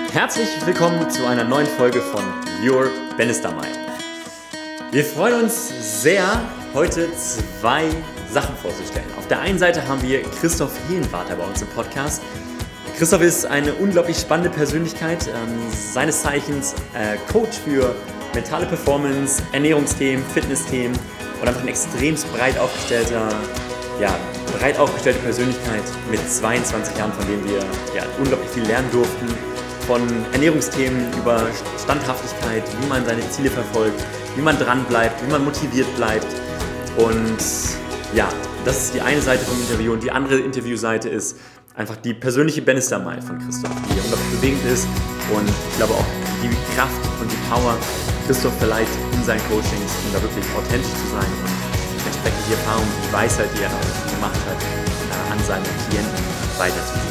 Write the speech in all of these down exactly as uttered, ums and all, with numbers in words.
Herzlich willkommen zu einer neuen Folge von Your Bannister Mile. Wir freuen uns sehr, heute zwei Sachen vorzustellen. Auf der einen Seite haben wir Christoph Helenwarter bei uns im Podcast. Christoph ist eine unglaublich spannende Persönlichkeit, ähm, seines Zeichens äh, Coach für mentale Performance, Ernährungsthemen, Fitnessthemen und einfach ein extrem breit aufgestellter, ja, breit aufgestellte Persönlichkeit mit zweiundzwanzig Jahren, von denen wir ja, unglaublich viel lernen durften. Von Ernährungsthemen über Standhaftigkeit, wie man seine Ziele verfolgt, wie man dran bleibt, wie man motiviert bleibt. Und ja, das ist die eine Seite vom Interview. Und die andere Interviewseite ist einfach die persönliche Bannister Mile von Christoph, die unglaublich bewegend ist. Und ich glaube auch die Kraft und die Power Christoph verleiht in seinen Coachings, um da wirklich authentisch zu sein und entsprechend die Erfahrung, die Weisheit, die er gemacht hat, an seine Klienten weiterzugeben.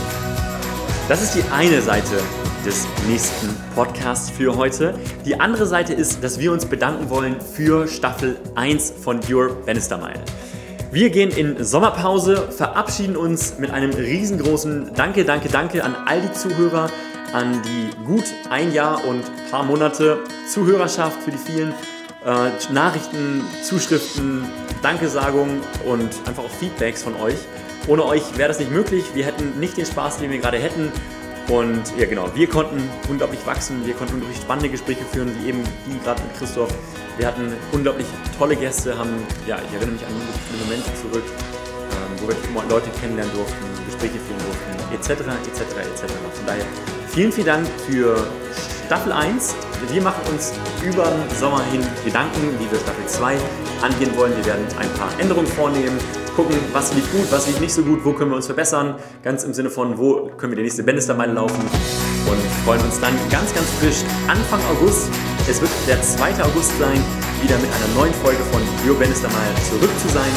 Das ist die eine Seite des nächsten Podcasts für heute. Die andere Seite ist, dass wir uns bedanken wollen für Staffel eins von Your Bannister Mile. Wir gehen in Sommerpause, verabschieden uns mit einem riesengroßen Danke, Danke, Danke an all die Zuhörer, an die gut ein Jahr und ein paar Monate Zuhörerschaft, für die vielen äh, Nachrichten, Zuschriften, Dankesagungen und einfach auch Feedbacks von euch. Ohne euch wäre das nicht möglich. Wir hätten nicht den Spaß, den wir gerade hätten. Und ja genau, wir konnten unglaublich wachsen, wir konnten unglaublich spannende Gespräche führen, wie eben die gerade mit Christoph. Wir hatten unglaublich tolle Gäste, haben, ja, ich erinnere mich an viele Momente zurück, ähm, wo wir Leute kennenlernen durften, Gespräche führen durften, et cetera, et cetera, et cetera. Von daher vielen, vielen Dank für Staffel eins. Wir machen uns über den Sommer hin Gedanken, wie wir Staffel zwei angehen wollen. Wir werden ein paar Änderungen vornehmen, gucken, was lief gut, was lief nicht so gut, wo können wir uns verbessern. Ganz im Sinne von, wo können wir die nächste Bannister Mile laufen. Und freuen uns dann ganz, ganz frisch Anfang August. Es wird der zweite August sein, wieder mit einer neuen Folge von Your Bannister Mile zurück zu sein.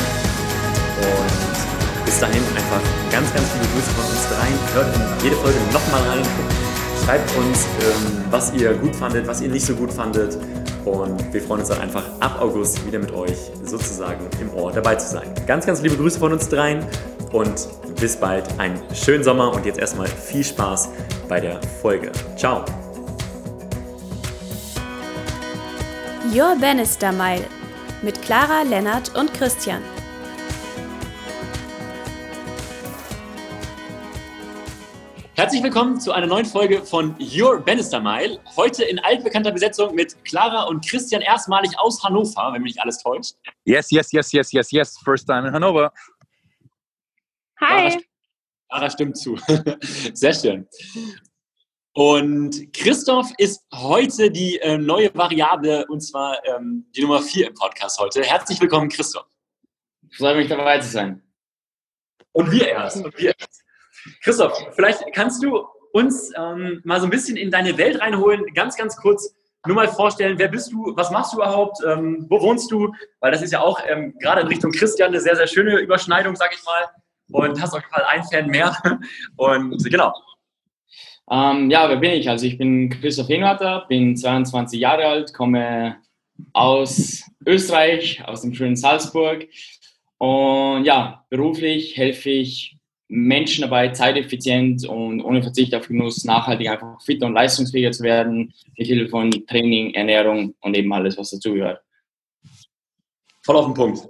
Und bis dahin einfach ganz, ganz viele Grüße von uns dreien. Hört in jede Folge nochmal rein. Schreibt uns, ähm, was ihr gut fandet, was ihr nicht so gut fandet. Und wir freuen uns dann einfach ab August wieder mit euch sozusagen im Ohr dabei zu sein. Ganz, ganz liebe Grüße von uns dreien und bis bald. Einen schönen Sommer und jetzt erstmal viel Spaß bei der Folge. Ciao. Your Bannister Mile mit Clara, Lennart und Christian. Herzlich willkommen zu einer neuen Folge von Your Bannister Mile. Heute in altbekannter Besetzung mit Clara und Christian, erstmalig aus Hannover, wenn mich nicht alles täuscht. Yes, yes, yes, yes, yes, yes. First time in Hannover. Hi. Clara, Clara stimmt zu. Sehr schön. Und Christoph ist heute die äh, neue Variable, und zwar ähm, die Nummer vier im Podcast heute. Herzlich willkommen, Christoph. Ich freue mich, dabei zu sein. Und wir erst. Und wir erst. Christoph, vielleicht kannst du uns ähm, mal so ein bisschen in deine Welt reinholen, ganz, ganz kurz nur mal vorstellen, wer bist du, was machst du überhaupt, ähm, wo wohnst du, weil das ist ja auch ähm, gerade in Richtung Christian eine sehr, sehr schöne Überschneidung, sag ich mal, und hast auf jeden Fall einen Fan mehr und genau. Ähm, ja, wer bin ich? Also ich bin Christoph Helenwarter, bin zweiundzwanzig Jahre alt, komme aus Österreich, aus dem schönen Salzburg und ja, beruflich helfe ich Menschen dabei, zeiteffizient und ohne Verzicht auf Genuss nachhaltig einfach fitter und leistungsfähiger zu werden, mit Hilfe von Training, Ernährung und eben alles, was dazugehört. Voll auf den Punkt.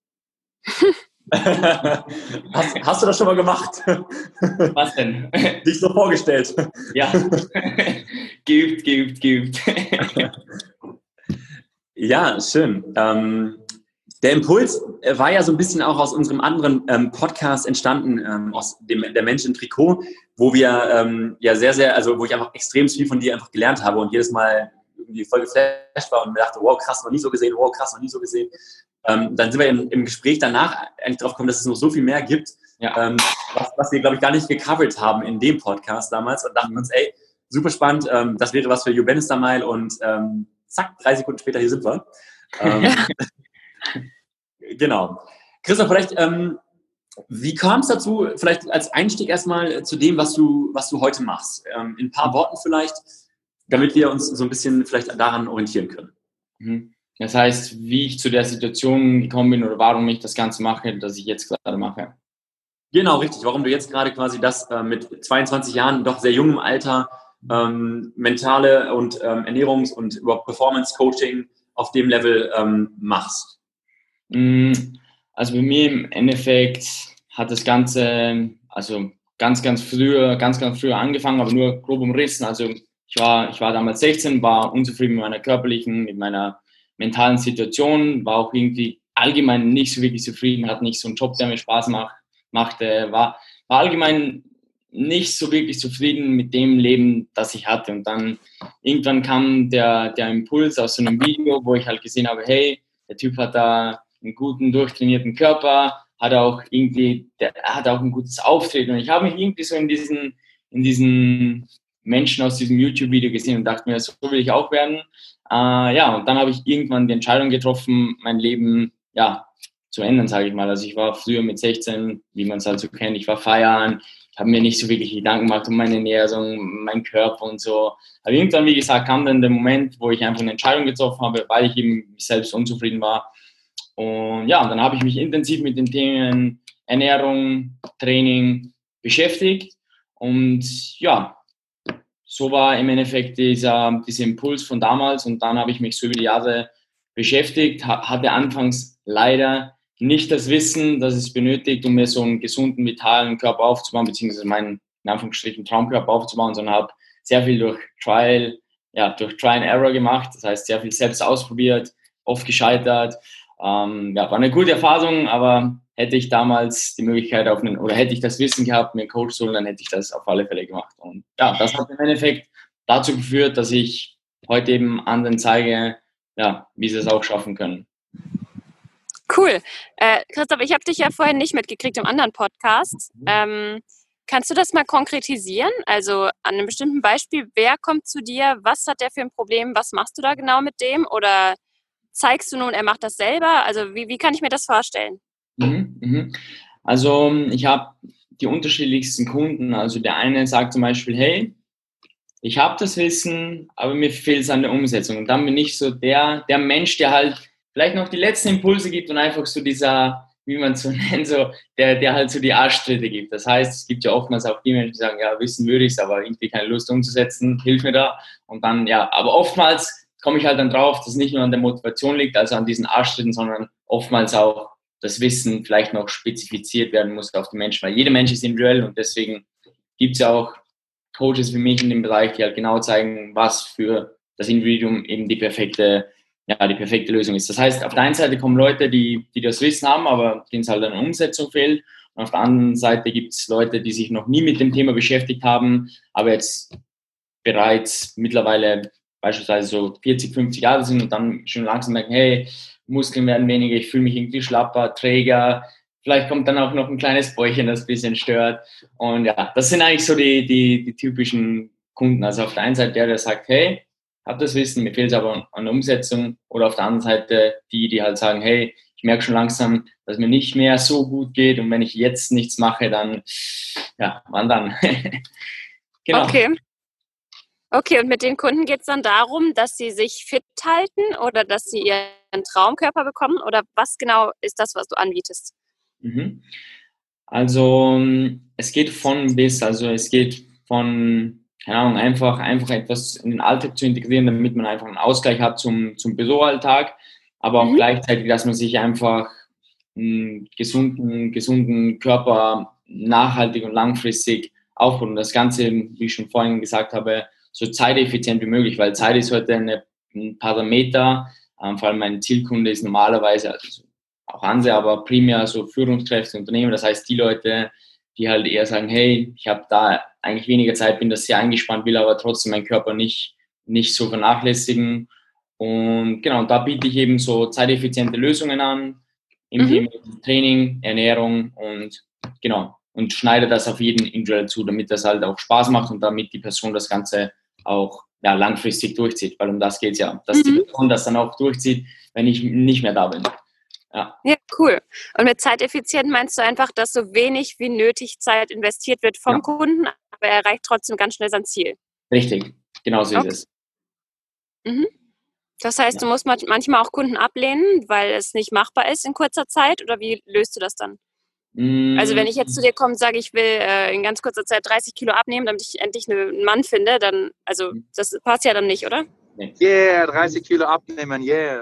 hast, hast du das schon mal gemacht? Was denn? Dich so vorgestellt? Ja, geübt, geübt, geübt. Ja, schön. Ähm, Der Impuls war ja so ein bisschen auch aus unserem anderen ähm, Podcast entstanden, ähm, aus dem der Mensch im Trikot, wo wir ähm, ja sehr, sehr, also wo ich einfach extrem viel von dir einfach gelernt habe und jedes Mal irgendwie voll geflasht war und mir dachte, wow, krass, noch nie so gesehen, wow, krass, noch nie so gesehen. Ähm, dann sind wir im, im Gespräch danach eigentlich drauf gekommen, dass es noch so viel mehr gibt, ja. ähm, was, was wir, glaube ich, gar nicht gecovert haben in dem Podcast damals und dachten uns, ey, super spannend, ähm, das wäre was für Your Bannister Mile und ähm, zack, drei Sekunden später, hier sind wir. Ähm, Genau. Christoph, vielleicht, ähm, wie kam es dazu, vielleicht als Einstieg erstmal zu dem, was du, was du heute machst? Ähm, in ein paar Worten vielleicht, damit wir uns so ein bisschen vielleicht daran orientieren können. Das heißt, wie ich zu der Situation gekommen bin oder warum ich das Ganze mache, das ich jetzt gerade mache. Genau, richtig. Warum du jetzt gerade quasi das äh, mit zweiundzwanzig Jahren, doch sehr jungem Alter, ähm, mentale und ähm, Ernährungs- und überhaupt Performance-Coaching auf dem Level ähm, machst? Also bei mir im Endeffekt hat das Ganze, also ganz, ganz früher, ganz, ganz früher angefangen, aber nur grob umrissen. Also ich war, ich war damals sechzehn, war unzufrieden mit meiner körperlichen, mit meiner mentalen Situation, war auch irgendwie allgemein nicht so wirklich zufrieden, hatte nicht so einen Job, der mir Spaß macht, machte, war, war allgemein nicht so wirklich zufrieden mit dem Leben, das ich hatte. Und dann irgendwann kam der, der Impuls aus so einem Video, wo ich halt gesehen habe, hey, der Typ hat da einen guten, durchtrainierten Körper, hat auch irgendwie, der hat auch ein gutes Auftreten. Und ich habe mich irgendwie so in diesen, in diesen Menschen aus diesem YouTube-Video gesehen und dachte mir, so will ich auch werden. Äh, ja, und dann habe ich irgendwann die Entscheidung getroffen, mein Leben, ja, zu ändern, sage ich mal. Also ich war früher mit sechzehn, wie man es halt so kennt, ich war feiern, ich habe mir nicht so wirklich Gedanken gemacht um meine Ernährung, meinen Körper und so. Aber irgendwann, wie gesagt, kam dann der Moment, wo ich einfach eine Entscheidung getroffen habe, weil ich eben selbst unzufrieden war. Und ja, dann habe ich mich intensiv mit den Themen Ernährung, Training beschäftigt. Und ja, so war im Endeffekt dieser, dieser Impuls von damals. Und dann habe ich mich so über die Jahre beschäftigt, hatte anfangs leider nicht das Wissen, das es benötigt, um mir so einen gesunden, vitalen Körper aufzubauen, beziehungsweise meinen, in Anführungsstrichen, Traumkörper aufzubauen, sondern habe sehr viel durch Trial, ja, durch Try and Error gemacht. Das heißt, sehr viel selbst ausprobiert, oft gescheitert. Ähm, ja, war eine gute Erfahrung, aber hätte ich damals die Möglichkeit auf einen, oder hätte ich das Wissen gehabt, mir einen Coach zu holen, dann hätte ich das auf alle Fälle gemacht. Und ja, das hat im Endeffekt dazu geführt, dass ich heute eben anderen zeige, ja, wie sie es auch schaffen können. Cool. Äh, Christoph, ich habe dich ja vorhin nicht mitgekriegt im anderen Podcast. Ähm, kannst du das mal konkretisieren? Also an einem bestimmten Beispiel, wer kommt zu dir, was hat der für ein Problem, was machst du da genau mit dem? Oder zeigst du nun, er macht das selber? Also wie, wie kann ich mir das vorstellen? Mhm, mhm. Also ich habe die unterschiedlichsten Kunden. Also der eine sagt zum Beispiel, hey, ich habe das Wissen, aber mir fehlt es an der Umsetzung. Und dann bin ich so der, der Mensch, der halt vielleicht noch die letzten Impulse gibt und einfach so dieser, wie man es so nennt, so, der, der halt so die Arschtritte gibt. Das heißt, es gibt ja oftmals auch die Menschen, die sagen, ja, wissen würde ich es, aber irgendwie keine Lust umzusetzen, hilf mir da. Und dann, ja, aber oftmals komme ich halt dann drauf, dass es nicht nur an der Motivation liegt, also an diesen Arschtritten, sondern oftmals auch das Wissen vielleicht noch spezifiziert werden muss auf den Menschen, weil jeder Mensch ist individuell und deswegen gibt es ja auch Coaches wie mich in dem Bereich, die halt genau zeigen, was für das Individuum eben die perfekte, ja, die perfekte Lösung ist. Das heißt, auf der einen Seite kommen Leute, die, die das Wissen haben, aber denen es halt an Umsetzung fehlt. Und auf der anderen Seite gibt es Leute, die sich noch nie mit dem Thema beschäftigt haben, aber jetzt bereits mittlerweile beispielsweise so vierzig, fünfzig Jahre sind und dann schon langsam merken, hey, Muskeln werden weniger, ich fühle mich irgendwie schlapper, träger. Vielleicht kommt dann auch noch ein kleines Bäuchchen, das ein bisschen stört. Und ja, das sind eigentlich so die, die, die typischen Kunden. Also auf der einen Seite der, der sagt, hey, hab das Wissen, mir fehlt es aber an der Umsetzung. Oder auf der anderen Seite die, die halt sagen, hey, ich merke schon langsam, dass mir nicht mehr so gut geht. Und wenn ich jetzt nichts mache, dann, ja, wann dann? Genau. Okay. Okay, und mit den Kunden geht es dann darum, dass sie sich fit halten oder dass sie ihren Traumkörper bekommen? Oder was genau ist das, was du anbietest? Also es geht von bis, also es geht von, keine Ahnung, einfach, einfach etwas in den Alltag zu integrieren, damit man einfach einen Ausgleich hat zum, zum Büroalltag, aber auch mhm. gleichzeitig, dass man sich einfach einen gesunden, gesunden Körper nachhaltig und langfristig aufbaut und das Ganze, wie ich schon vorhin gesagt habe, so zeiteffizient wie möglich, weil Zeit ist heute eine, ein Parameter, ähm, vor allem mein Zielkunde ist normalerweise, also auch andere, aber primär so Führungskräfte, Unternehmen, das heißt die Leute, die halt eher sagen, hey, ich habe da eigentlich weniger Zeit, bin das sehr eingespannt, will aber trotzdem meinen Körper nicht, nicht so vernachlässigen. Und genau, da biete ich eben so zeiteffiziente Lösungen an im mhm. Thema Training, Ernährung und genau, und schneide das auf jeden individuell zu, damit das halt auch Spaß macht und damit die Person das Ganze auch ja, langfristig durchzieht, weil um das geht es ja, dass mhm. die Person das dann auch durchzieht, wenn ich nicht mehr da bin. Ja. ja, cool. Und mit zeiteffizient meinst du einfach, dass so wenig wie nötig Zeit investiert wird vom ja. Kunden, aber er erreicht trotzdem ganz schnell sein Ziel. Richtig, genau so okay. ist es. Mhm. Das heißt, ja. du musst manchmal auch Kunden ablehnen, weil es nicht machbar ist in kurzer Zeit, oder wie löst du das dann? Also wenn ich jetzt zu dir komme und sage, ich will äh, in ganz kurzer Zeit dreißig Kilo abnehmen, damit ich endlich einen Mann finde, dann, also das passt ja dann nicht, oder? Yeah, dreißig Kilo abnehmen, yeah.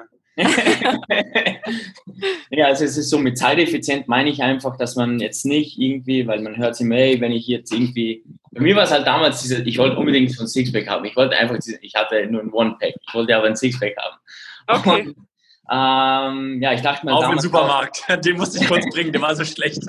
Ja, also es ist so, mit zeiteffizient meine ich einfach, dass man jetzt nicht irgendwie, weil man hört sich immer, hey, wenn ich jetzt irgendwie, bei mir war es halt damals diese, ich wollte unbedingt so ein Sixpack haben. Ich wollte einfach, diese, ich hatte nur ein One-Pack, ich wollte aber ein Sixpack haben. Okay. Und, ähm, ja, ich dachte mir Auf damals den Supermarkt, den musste ich kurz bringen, der war so schlecht.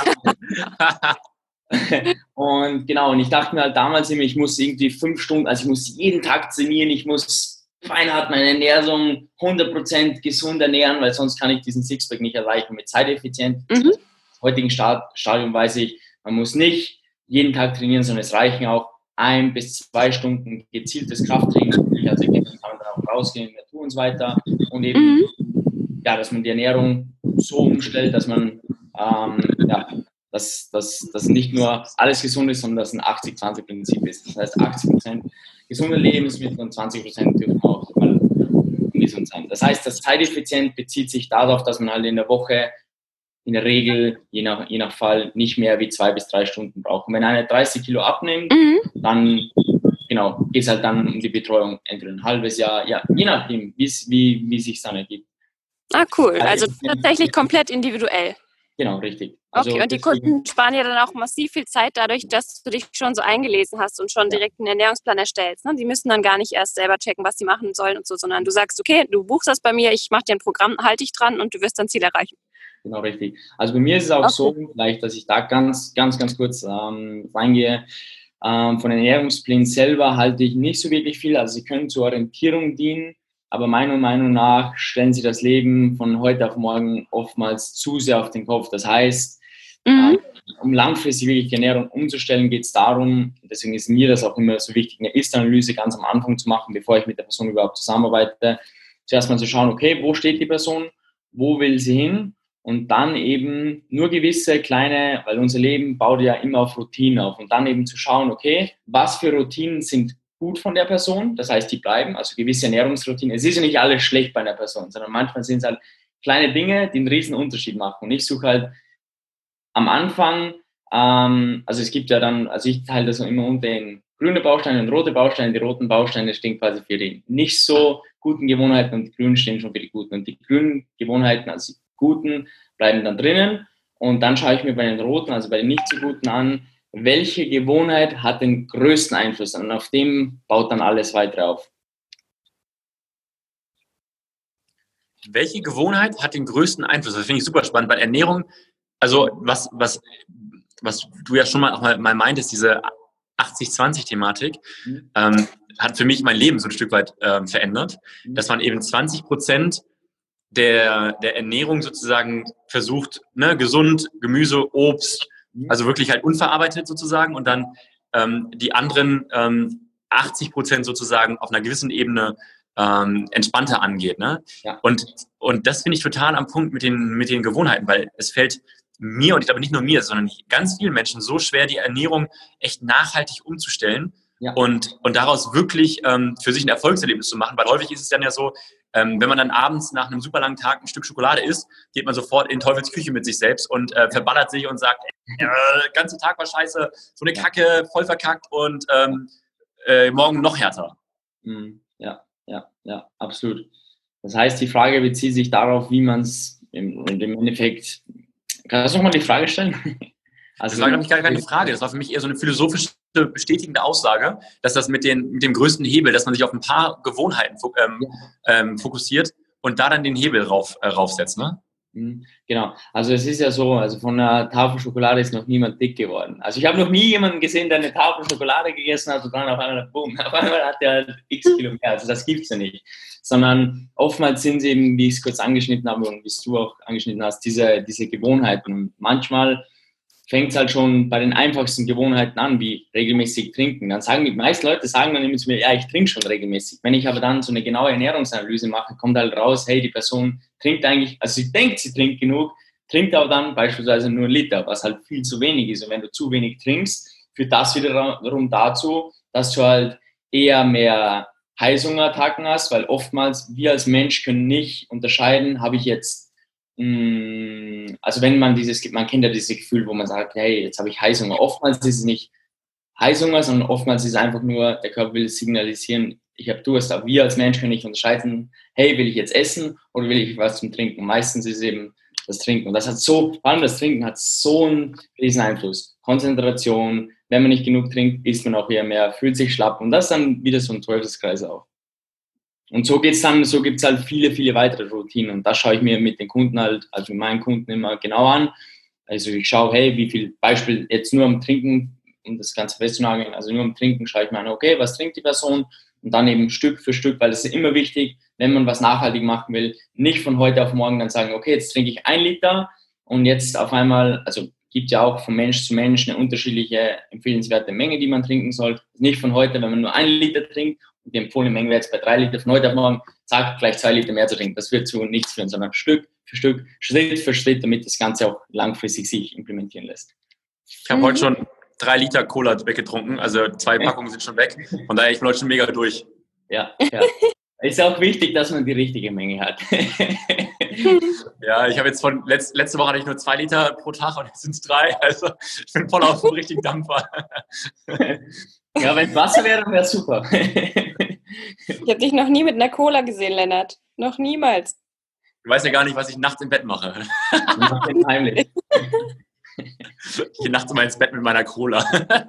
Und genau, und ich dachte mir halt damals immer, ich muss irgendwie fünf Stunden, also ich muss jeden Tag trainieren, ich muss feinhart meine Ernährung hundert Prozent gesund ernähren, weil sonst kann ich diesen Sixpack nicht erreichen. Mit zeiteffizient, Mhm. im heutigen Start, Stadium weiß ich, man muss nicht jeden Tag trainieren, sondern es reichen auch ein bis zwei Stunden gezieltes Krafttraining. Also kann man dann auch rausgehen in der Natur und so weiter. Und eben, Mhm. ja, dass man die Ernährung so umstellt, dass man ähm, ja, dass das nicht nur alles gesund ist, sondern dass ein achtzig zwanzig Prinzip ist. Das heißt, achtzig Prozent gesunde Lebensmittel und zwanzig Prozent dürfen auch mal ungesund sein. Das heißt, das zeiteffizient bezieht sich darauf, dass man halt in der Woche in der Regel, je nach, je nach Fall, nicht mehr wie zwei bis drei Stunden braucht. Und wenn einer dreißig Kilo abnimmt, Mhm. dann genau, geht es halt dann um die Betreuung, entweder ein halbes Jahr, ja, je nachdem, wie, wie sich es dann ergibt. Ah, cool. Also tatsächlich komplett individuell. Genau, richtig. Okay, Also und die deswegen- Kunden sparen ja dann auch massiv viel Zeit dadurch, dass du dich schon so eingelesen hast und schon Ja. direkt einen Ernährungsplan erstellst. Ne? Die müssen dann gar nicht erst selber checken, was sie machen sollen und so, sondern du sagst, okay, du buchst das bei mir, ich mache dir ein Programm, halte dich dran und du wirst dein Ziel erreichen. Genau, richtig. Also bei mir ist es auch Okay. so, vielleicht, dass ich da ganz, ganz, ganz kurz ähm, reingehe. Ähm, von den Ernährungsplänen selber halte ich nicht so wirklich viel. Also sie können zur Orientierung dienen, aber meiner Meinung nach stellen sie das Leben von heute auf morgen oftmals zu sehr auf den Kopf. Das heißt, Mhm. äh, um langfristig wirklich die Ernährung umzustellen, geht es darum, deswegen ist mir das auch immer so wichtig, eine Ist-Analyse ganz am Anfang zu machen, bevor ich mit der Person überhaupt zusammenarbeite. Zuerst mal zu schauen, okay, wo steht die Person, wo will sie hin? Und dann eben nur gewisse kleine, weil unser Leben baut ja immer auf Routinen auf. Und dann eben zu schauen, okay, was für Routinen sind gut von der Person, das heißt, die bleiben, also gewisse Ernährungsroutinen. Es ist ja nicht alles schlecht bei einer Person, sondern manchmal sind es halt kleine Dinge, die einen riesen Unterschied machen. Und ich suche halt am Anfang, ähm, also es gibt ja dann, also ich teile das immer unter in grüne Bausteine und rote Bausteine. Die roten Bausteine stehen quasi für die nicht so guten Gewohnheiten und die grünen stehen schon für die guten. Und die grünen Gewohnheiten, also die guten, bleiben dann drinnen. Und dann schaue ich mir bei den roten, also bei den nicht so guten an, welche Gewohnheit hat den größten Einfluss, und auf dem baut dann alles weitere auf. Welche Gewohnheit hat den größten Einfluss? Das finde ich super spannend, weil Ernährung, also was, was, was du ja schon mal, auch mal, mal meintest, diese achtzig zwanzig Thematik, Mhm. ähm, hat für mich mein Leben so ein Stück weit ähm, verändert, Mhm. dass man eben zwanzig Prozent der, der Ernährung sozusagen versucht, ne, gesund, Gemüse, Obst, Mhm. also wirklich halt unverarbeitet sozusagen, und dann ähm, die anderen ähm, achtzig Prozent sozusagen auf einer gewissen Ebene ähm, entspannter angeht. Ne? Ja. Und, und das finde ich total am Punkt mit den, mit den Gewohnheiten, weil es fällt mir, und ich glaube nicht nur mir, sondern ganz vielen Menschen so schwer, die Ernährung echt nachhaltig umzustellen. Ja. Und, und daraus wirklich ähm, für sich ein Erfolgserlebnis zu machen, weil häufig ist es dann ja so, ähm, wenn man dann abends nach einem super langen Tag ein Stück Schokolade isst, geht man sofort in Teufels Küche mit sich selbst und äh, verballert sich und sagt, äh, ganze Tag war scheiße, so eine Kacke, voll verkackt und ähm, äh, morgen noch härter. Mhm. Ja, ja, ja, absolut. Das heißt, die Frage bezieht sich darauf, wie man es im, im Endeffekt. Kannst du nochmal die Frage stellen? Also, Das war, glaube ich, gar keine Frage. Das war für mich eher so eine philosophische, bestätigende Aussage, dass das mit, den, mit dem größten Hebel, dass man sich auf ein paar Gewohnheiten ähm, ähm, fokussiert und da dann den Hebel rauf, äh, raufsetzt, ne? Genau. Also es ist ja so, also von einer Tafel Schokolade ist noch niemand dick geworden. Also ich habe noch nie jemanden gesehen, der eine Tafel Schokolade gegessen hat und dann auf einmal, boom, auf einmal hat der halt x Kilo mehr. Also das gibt's ja nicht. Sondern oftmals sind es eben, wie ich es kurz angeschnitten habe und wie es du auch angeschnitten hast, diese, diese Gewohnheiten. Und manchmal fängt es halt schon bei den einfachsten Gewohnheiten an, wie regelmäßig trinken. Dann sagen die meisten Leute, sagen dann immer zu mir, ja, ich trinke schon regelmäßig. Wenn ich aber dann so eine genaue Ernährungsanalyse mache, kommt halt raus, hey, die Person trinkt eigentlich, also sie denkt, sie trinkt genug, trinkt aber dann beispielsweise nur einen Liter, was halt viel zu wenig ist. Und wenn du zu wenig trinkst, führt das wiederum dazu, dass du halt eher mehr Heißhungerattacken hast, weil oftmals wir als Mensch können nicht unterscheiden, habe ich jetzt Also wenn man dieses, man kennt ja dieses Gefühl, wo man sagt, hey, jetzt habe ich Heißhunger. Oftmals ist es nicht Heißhunger, sondern oftmals ist es einfach nur, der Körper will signalisieren, ich habe Durst. Aber wir als Mensch können nicht unterscheiden, hey, will ich jetzt essen oder will ich was zum Trinken? Meistens ist es eben das Trinken. Und das hat so, vor allem das Trinken hat so einen riesen Einfluss. Konzentration, wenn man nicht genug trinkt, isst man auch eher mehr, fühlt sich schlapp. Und das ist dann wieder so ein Teufelskreis auch. Und so geht's dann, so gibt's halt viele, viele weitere Routinen. Und das schaue ich mir mit den Kunden halt, also mit meinen Kunden immer genau an. Also ich schaue, hey, wie viel, Beispiel jetzt nur am Trinken, um das Ganze festzunageln, also nur am Trinken schaue ich mir an, okay, was trinkt die Person? Und dann eben Stück für Stück, weil es ist immer wichtig, wenn man was nachhaltig machen will, nicht von heute auf morgen dann sagen, okay, jetzt trinke ich ein Liter und jetzt auf einmal, also gibt ja auch von Mensch zu Mensch eine unterschiedliche empfehlenswerte Menge, die man trinken soll. Nicht von heute, wenn man nur ein Liter trinkt, und die empfohlene Menge wäre jetzt bei drei Liter, von heute auf morgen, zack, gleich zwei Liter mehr zu trinken. Das wird zu nichts führen, sondern Stück für Stück, Schritt für Schritt, damit das Ganze auch langfristig sich implementieren lässt. Ich habe mhm. heute schon drei Liter Cola weggetrunken, also zwei Packungen sind schon weg. Von daher, ich bin heute schon mega durch. Ja, ja. Es ist auch wichtig, dass man die richtige Menge hat. Ja, ich habe jetzt von, letzt, letzte Woche hatte ich nur zwei Liter pro Tag und jetzt sind es drei, also ich bin voll auf dem richtigen Dampfer. Ja, wenn es Wasser wäre, dann wäre es super. Ich habe dich noch nie mit einer Cola gesehen, Lennart. Noch niemals. Du weißt ja gar nicht, was ich nachts im Bett mache. Heimlich. Ich gehe nachts immer ins Bett mit meiner Cola.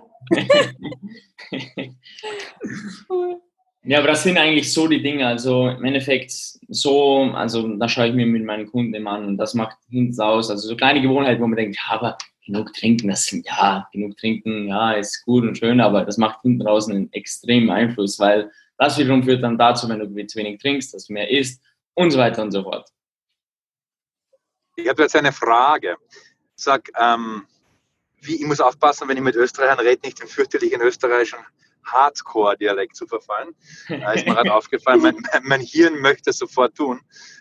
Ja, aber das sind eigentlich so die Dinge. Also im Endeffekt so, also da schaue ich mir mit meinen Kunden immer an und das macht hinten aus. Also so kleine Gewohnheiten, wo man denkt, ja, aber genug trinken, das sind, ja, genug trinken, ja, ist gut und schön, aber das macht hinten raus einen extremen Einfluss, weil das wiederum führt dann dazu, wenn du zu wenig trinkst, dass du mehr isst und so weiter und so fort. Ich habe jetzt eine Frage. Sag, ähm, wie, ich muss aufpassen, wenn ich mit Österreichern rede, nicht im fürchterlichen österreichischen Hardcore-Dialekt zu verfallen. Da ist mir gerade aufgefallen, mein, mein Hirn möchte es sofort tun.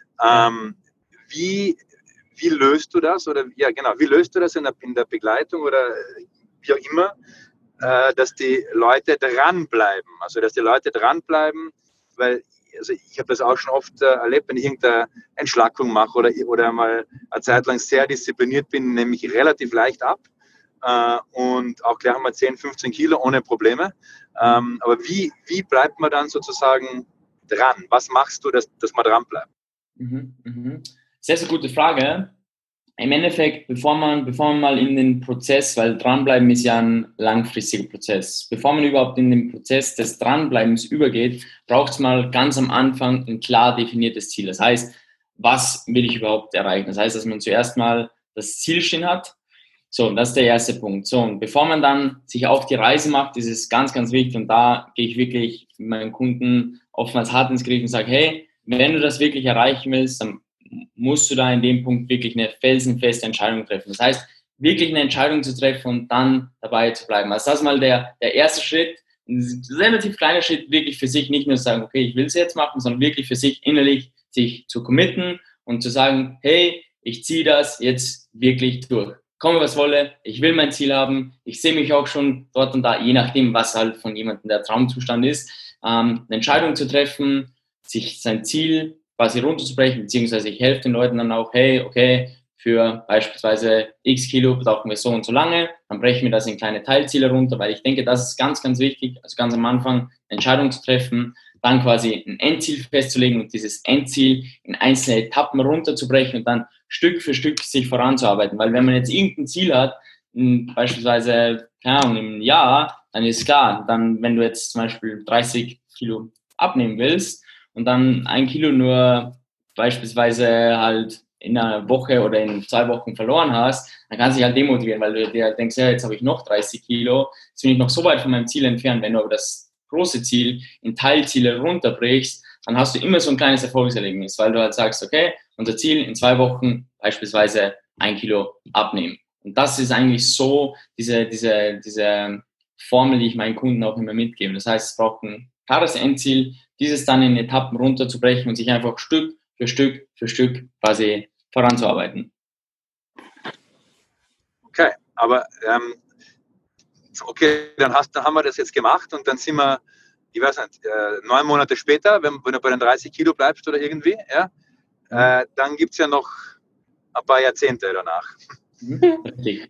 Ähm, wie, wie löst du das? Oder ja, genau, wie löst du das in der, in der Begleitung oder wie auch immer, äh, dass die Leute dranbleiben? Also, dass die Leute dranbleiben, weil also ich habe das auch schon oft äh, erlebt, wenn ich irgendeine Entschlackung mache oder, oder mal eine Zeit lang sehr diszipliniert bin, nehme ich relativ leicht ab. Uh, und auch gleich mal zehn, fünfzehn Kilo ohne Probleme. Um, aber wie, wie bleibt man dann sozusagen dran? Was machst du, dass, dass man dran bleibt? Mhm, mhm. Sehr, sehr gute Frage. Im Endeffekt, bevor man, bevor man mal in den Prozess, weil dranbleiben ist ja ein langfristiger Prozess, bevor man überhaupt in den Prozess des Dranbleibens übergeht, braucht es mal ganz am Anfang ein klar definiertes Ziel. Das heißt, was will ich überhaupt erreichen? Das heißt, dass man zuerst mal das Ziel stehen hat. So, das ist der erste Punkt. So, und bevor man dann sich auf die Reise macht, ist es ganz, ganz wichtig, und da gehe ich wirklich mit meinen Kunden oftmals hart ins Gericht und sage, hey, wenn du das wirklich erreichen willst, dann musst du da in dem Punkt wirklich eine felsenfeste Entscheidung treffen. Das heißt, wirklich eine Entscheidung zu treffen und dann dabei zu bleiben. Also das ist mal der, der erste Schritt, ein relativ kleiner Schritt, wirklich für sich nicht nur zu sagen, okay, ich will es jetzt machen, sondern wirklich für sich innerlich sich zu committen und zu sagen, hey, ich ziehe das jetzt wirklich durch. Komme, was wolle, ich will mein Ziel haben, ich sehe mich auch schon dort und da, je nachdem, was halt von jemandem der Traumzustand ist, ähm, eine Entscheidung zu treffen, sich sein Ziel quasi runterzubrechen, beziehungsweise ich helfe den Leuten dann auch, hey, okay, für beispielsweise x Kilo brauchen wir so und so lange, dann brechen wir das in kleine Teilziele runter, weil ich denke, das ist ganz, ganz wichtig, also ganz am Anfang eine Entscheidung zu treffen, dann quasi ein Endziel festzulegen und dieses Endziel in einzelne Etappen runterzubrechen und dann Stück für Stück sich voranzuarbeiten. Weil wenn man jetzt irgendein Ziel hat, beispielsweise, keine Ahnung, im Jahr, dann ist klar, dann, wenn du jetzt zum Beispiel dreißig Kilo abnehmen willst und dann ein Kilo nur beispielsweise halt in einer Woche oder in zwei Wochen verloren hast, dann kannst du dich halt demotivieren, weil du dir denkst, ja, jetzt habe ich noch dreißig Kilo, jetzt bin ich noch so weit von meinem Ziel entfernt. Wenn du aber das große Ziel in Teilziele runterbrichst, dann hast du immer so ein kleines Erfolgserlebnis, weil du halt sagst, okay, unser Ziel in zwei Wochen beispielsweise ein Kilo abnehmen. Und das ist eigentlich so diese, diese, diese Formel, die ich meinen Kunden auch immer mitgebe. Das heißt, es braucht ein klares Endziel, dieses dann in Etappen runterzubrechen und sich einfach Stück für Stück für Stück quasi voranzuarbeiten. Okay, aber ähm, okay, dann, hast, dann haben wir das jetzt gemacht und dann sind wir, ich weiß nicht, äh, neun Monate später, wenn, wenn du bei den dreißig Kilo bleibst oder irgendwie, ja, äh, dann gibt es ja noch ein paar Jahrzehnte danach. Richtig.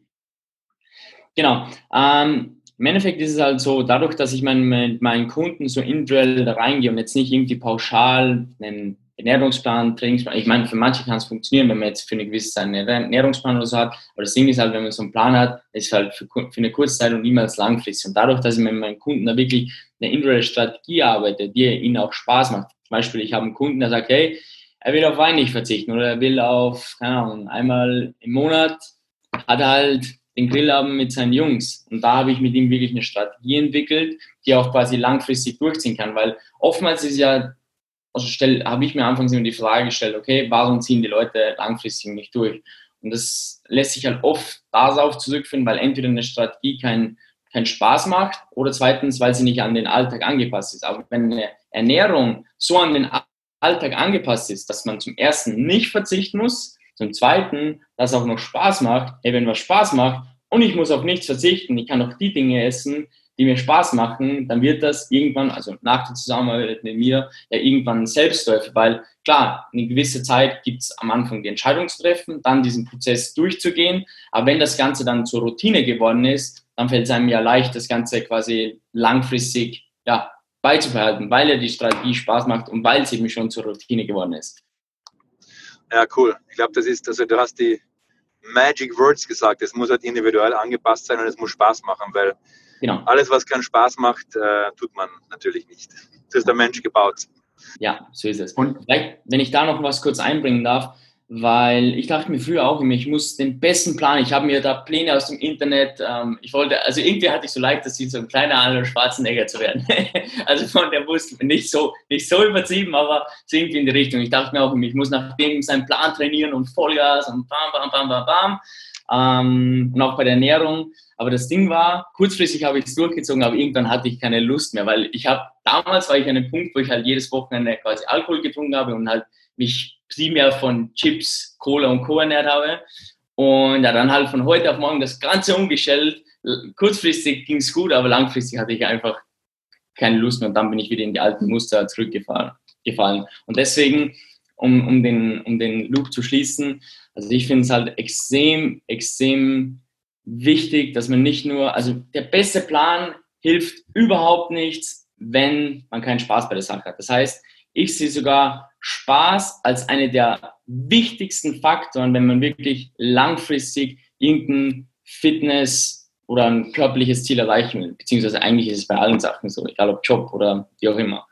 Genau. Ähm, Im Endeffekt ist es halt so, dadurch, dass ich mein, mit meinen Kunden so individuell da reingehe und jetzt nicht irgendwie pauschal einen Ernährungsplan, Trainingsplan, ich meine, für manche kann es funktionieren, wenn man jetzt für eine gewisse Zeit einen Ernährungsplan oder so hat, aber das Ding ist halt, wenn man so einen Plan hat, ist halt für, für eine kurze Zeit und niemals langfristig. Und dadurch, dass ich mit meinen Kunden da wirklich eine individuelle Strategie arbeite, die ihnen auch Spaß macht. Zum Beispiel, ich habe einen Kunden, der sagt, hey, er will auf Wein nicht verzichten oder er will auf, keine Ahnung, einmal im Monat hat er halt den Grillabend mit seinen Jungs. Und da habe ich mit ihm wirklich eine Strategie entwickelt, die auch quasi langfristig durchziehen kann, weil oftmals ist ja, also stell, habe ich mir anfangs immer die Frage gestellt, okay, warum ziehen die Leute langfristig nicht durch? Und das lässt sich halt oft darauf zurückführen, weil entweder eine Strategie keinen keinen Spaß macht oder zweitens, weil sie nicht an den Alltag angepasst ist. Aber wenn eine Ernährung so an den Alltag angepasst ist, dass man zum ersten nicht verzichten muss, zum zweiten, dass auch noch Spaß macht, hey, wenn was Spaß macht und ich muss auf nichts verzichten, ich kann auch die Dinge essen, die mir Spaß machen, dann wird das irgendwann, also nach der Zusammenarbeit mit mir, ja irgendwann ein Selbstläufer, weil klar, eine gewisse Zeit gibt es am Anfang die Entscheidung zu treffen, dann diesen Prozess durchzugehen, aber wenn das Ganze dann zur Routine geworden ist, dann fällt es einem ja leicht, das Ganze quasi langfristig ja, beizubehalten, weil ja die Strategie Spaß macht und weil es eben schon zur Routine geworden ist. Ja, cool. Ich glaube, das ist, also du hast die Magic Words gesagt, es muss halt individuell angepasst sein und es muss Spaß machen, weil genau. Alles, was keinen Spaß macht, äh, tut man natürlich nicht. Das ist der Mensch gebaut. Ja, so ist es. Und vielleicht, wenn ich da noch was kurz einbringen darf, weil ich dachte mir früher auch immer, ich muss den besten Plan, ich habe mir da Pläne aus dem Internet, ähm, ich wollte, also irgendwie hatte ich so leicht, dass ich so ein kleiner Arnold Schwarzenegger zu werden. Also von der wusste nicht so, nicht so übertrieben, aber so irgendwie in die Richtung. Ich dachte mir auch immer, ich muss nach dem seinen Plan trainieren und Vollgas und bam, bam, bam, bam, bam. Ähm, und auch bei der Ernährung. Aber das Ding war, kurzfristig habe ich es durchgezogen, aber irgendwann hatte ich keine Lust mehr, weil ich habe, damals war ich an einem Punkt, wo ich halt jedes Wochenende quasi Alkohol getrunken habe und halt mich primär von Chips, Cola und Co. ernährt habe. Und ja, dann halt von heute auf morgen das Ganze umgestellt. Kurzfristig ging es gut, aber langfristig hatte ich einfach keine Lust mehr und dann bin ich wieder in die alten Muster zurückgefallen. Gefallen. Und deswegen, um, um, den, um den Loop zu schließen, also ich finde es halt extrem, extrem wichtig, dass man nicht nur, also der beste Plan hilft überhaupt nichts, wenn man keinen Spaß bei der Sache hat. Das heißt, ich sehe sogar Spaß als eine der wichtigsten Faktoren, wenn man wirklich langfristig irgendein Fitness oder ein körperliches Ziel erreichen will. Beziehungsweise eigentlich ist es bei allen Sachen so, egal ob Job oder wie auch immer.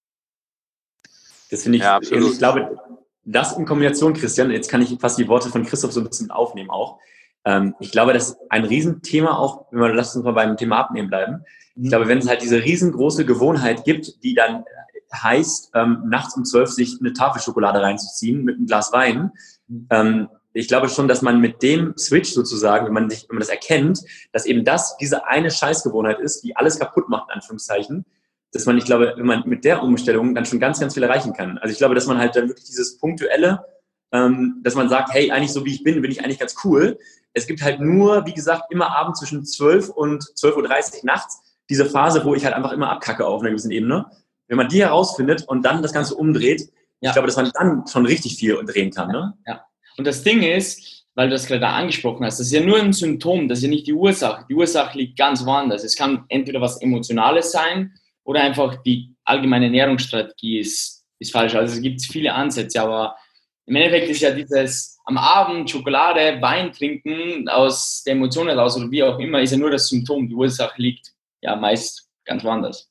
Das finde ich, ja, ich glaube, das in Kombination, Christian, jetzt kann ich fast die Worte von Christoph so ein bisschen aufnehmen auch. Ähm, ich glaube, das ist ein Riesenthema auch, wenn wir, lass uns mal beim Thema Abnehmen bleiben. Ich glaube, wenn es halt diese riesengroße Gewohnheit gibt, die dann heißt, ähm, nachts um zwölf sich eine Tafel Schokolade reinzuziehen mit einem Glas Wein, ähm, ich glaube schon, dass man mit dem Switch sozusagen, wenn man sich, wenn man das erkennt, dass eben das diese eine Scheißgewohnheit ist, die alles kaputt macht, in Anführungszeichen, dass man, ich glaube, wenn man mit der Umstellung dann schon ganz, ganz viel erreichen kann. Also ich glaube, dass man halt dann wirklich dieses Punktuelle, ähm, dass man sagt, hey, eigentlich so wie ich bin, bin ich eigentlich ganz cool. Es gibt halt nur, wie gesagt, immer abends zwischen zwölf und zwölf Uhr dreißig nachts diese Phase, wo ich halt einfach immer abkacke auf einer gewissen Ebene. Wenn man die herausfindet und dann das Ganze umdreht, ja. Ich glaube, dass man dann schon richtig viel drehen kann. Ne? Ja. Und das Ding ist, weil du das gerade angesprochen hast, das ist ja nur ein Symptom, das ist ja nicht die Ursache. Die Ursache liegt ganz woanders. Es kann entweder was Emotionales sein oder einfach die allgemeine Ernährungsstrategie ist, ist falsch. Also es gibt viele Ansätze, aber im Endeffekt ist ja dieses am Abend Schokolade, Wein trinken aus der Emotion heraus oder wie auch immer, ist ja nur das Symptom. Die Ursache liegt ja meist ganz woanders.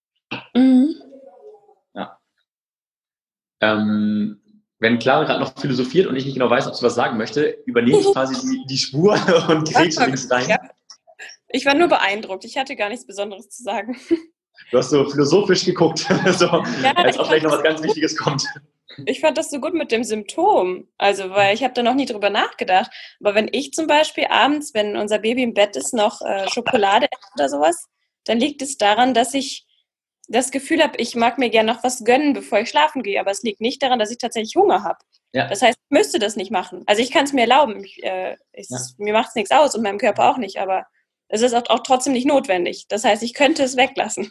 Mhm. Ja. Ähm, wenn Clara gerade noch philosophiert und ich nicht genau weiß, ob sie was sagen möchte, übernehme ich quasi die, die Spur und grätsche links rein. Ja. Ich war nur beeindruckt. Ich hatte gar nichts Besonderes zu sagen. Du hast so philosophisch geguckt, so, ja, als ob vielleicht noch was ganz Wichtiges kommt. Ich fand das so gut mit dem Symptom. Also, weil ich habe da noch nie drüber nachgedacht. Aber wenn ich zum Beispiel abends, wenn unser Baby im Bett ist, noch äh, Schokolade esse oder sowas, dann liegt es daran, dass ich das Gefühl habe, ich mag mir gerne noch was gönnen, bevor ich schlafen gehe. Aber es liegt nicht daran, dass ich tatsächlich Hunger habe. Ja. Das heißt, ich müsste das nicht machen. Also ich kann es mir erlauben. Ich, äh, ich, ja. Mir macht es nichts aus und meinem Körper auch nicht. Aber es ist auch, auch trotzdem nicht notwendig. Das heißt, ich könnte es weglassen.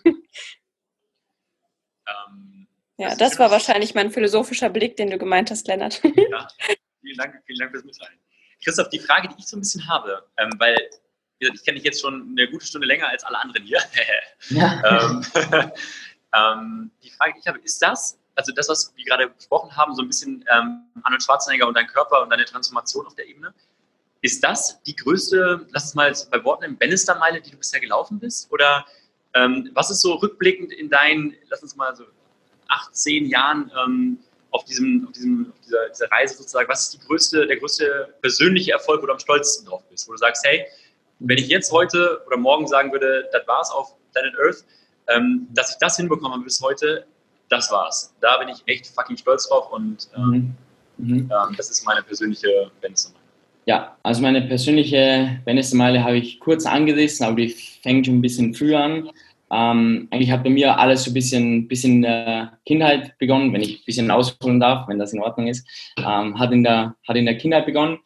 Ähm, ja, das, das war wahrscheinlich mein philosophischer Blick, den du gemeint hast, Lennart. Ja. Vielen Dank, vielen Dank fürs Mitteilen. Christoph, die Frage, die ich so ein bisschen habe, ähm, weil wie gesagt, ich kenne dich jetzt schon eine gute Stunde länger als alle anderen hier. Ja. ähm, ähm, die Frage, die ich habe, ist das, also das, was wir gerade besprochen haben, so ein bisschen ähm, Arnold Schwarzenegger und dein Körper und deine Transformation auf der Ebene, ist das die größte, lass es mal bei Worten nehmen, Bannister-Meile, die du bisher gelaufen bist? Oder ähm, was ist so rückblickend in deinen, lass uns mal so acht, zehn Jahren ähm, auf, diesem, auf, diesem, auf dieser, dieser Reise sozusagen, was ist die größte, der größte persönliche Erfolg, wo du am stolzesten drauf bist? Wo du sagst, hey, wenn ich jetzt heute oder morgen sagen würde, das war's auf Planet Earth, ähm, dass ich das hinbekommen habe bis heute, das war's. Da bin ich echt fucking stolz drauf und ähm, mhm. ähm, das ist meine persönliche Bannister-Meile. Ja, also meine persönliche Bannister-Meile habe ich kurz angerissen, aber die fängt schon ein bisschen früher an. Ähm, eigentlich hat bei mir alles so ein bisschen, bisschen in der Kindheit begonnen, wenn ich ein bisschen ausholen darf, wenn das in Ordnung ist. Ähm, hat, in der, hat in der Kindheit begonnen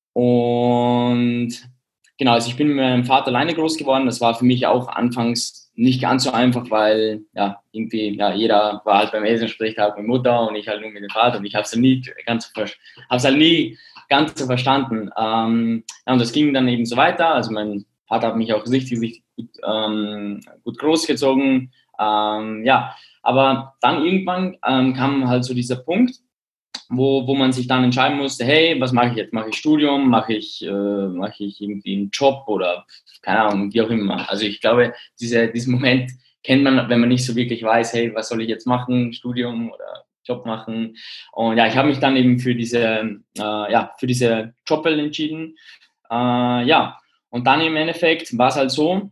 und genau, also ich bin mit meinem Vater alleine groß geworden. Das war für mich auch anfangs nicht ganz so einfach, weil ja irgendwie ja jeder war halt beim Essen, spricht halt mit Mutter und ich halt nur mit dem Vater und ich habe es halt nie ganz so, hab's halt nie ganz so verstanden. Ähm, ja, und das ging dann eben so weiter. Also mein Vater hat mich auch richtig, richtig gut, ähm, gut großgezogen. Ähm, ja, aber dann irgendwann ähm, kam halt so dieser Punkt, Wo, wo man sich dann entscheiden musste, hey, was mache ich jetzt? Mache ich Studium? Mache ich, äh, mache ich irgendwie einen Job oder keine Ahnung, wie auch immer. Also ich glaube, diese, diesen Moment kennt man, wenn man nicht so wirklich weiß, hey, was soll ich jetzt machen? Studium oder Job machen? Und ja, ich habe mich dann eben für diese, äh, ja, für diese Jobwelt entschieden. Äh, ja, und dann im Endeffekt war es halt so,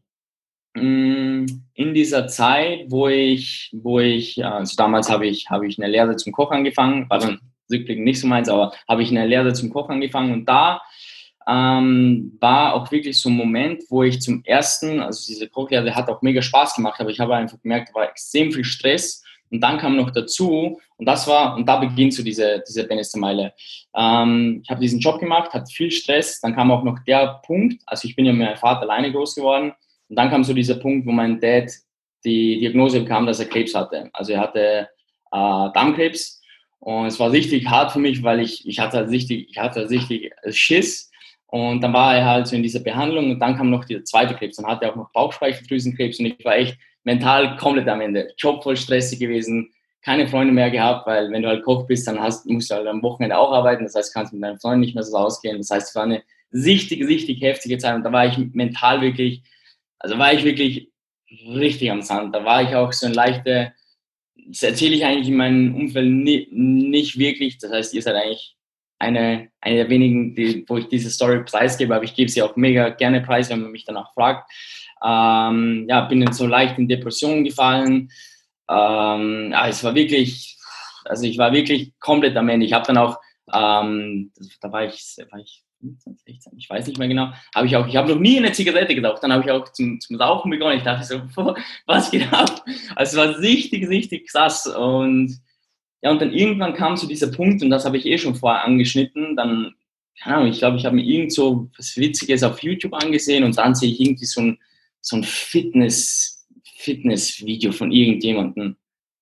in dieser Zeit, wo ich, wo ich, also damals habe ich, habe ich eine Lehre zum Koch angefangen, war dann rückblickend nicht so meins, aber habe ich eine Lehre zum Koch angefangen und da ähm, war auch wirklich so ein Moment, wo ich zum ersten, also diese Kochlehre hat auch mega Spaß gemacht, aber ich habe einfach gemerkt, da war extrem viel Stress und dann kam noch dazu und das war, und da beginnt so diese, diese Bannister-Meile. Ähm, ich habe diesen Job gemacht, hatte viel Stress, dann kam auch noch der Punkt, also ich bin ja mit meinem Vater alleine groß geworden. Und dann kam so dieser Punkt, wo mein Dad die Diagnose bekam, dass er Krebs hatte. Also er hatte äh, Darmkrebs und es war richtig hart für mich, weil ich, ich hatte richtig, ich hatte richtig Schiss. Und dann war er halt so in dieser Behandlung und dann kam noch der zweite Krebs. Dann hatte er auch noch Bauchspeicheldrüsenkrebs und ich war echt mental komplett am Ende. Job voll stressig gewesen, keine Freunde mehr gehabt, weil wenn du halt Koch bist, dann hast, musst du halt am Wochenende auch arbeiten. Das heißt, du kannst mit deinen Freunden nicht mehr so ausgehen. Das heißt, es war eine richtig, richtig heftige Zeit und da war ich mental wirklich Also war ich wirklich richtig am Sand. Da war ich auch so ein leichter, das erzähle ich eigentlich in meinem Umfeld nie, nicht wirklich. Das heißt, ihr seid eigentlich eine, eine der wenigen, die, wo ich diese Story preisgebe, aber ich gebe sie auch mega gerne preis, wenn man mich danach fragt. Ähm, ja, bin dann so leicht in Depressionen gefallen. Ähm, ja, es war wirklich, also ich war wirklich komplett am Ende. Ich habe dann auch, ähm, da war ich, war ich sechzehn, ich weiß nicht mehr genau, habe ich auch, ich habe noch nie eine Zigarette geraucht, dann habe ich auch zum, zum Rauchen begonnen, ich dachte so, was geht ab? Also es war richtig, richtig krass und ja, und dann irgendwann kam so dieser Punkt und das habe ich eh schon vorher angeschnitten, dann, keine Ahnung, ich glaube, ich habe mir irgend so was Witziges auf YouTube angesehen und dann sehe ich irgendwie so ein, so ein Fitness, Fitness-Video von irgendjemandem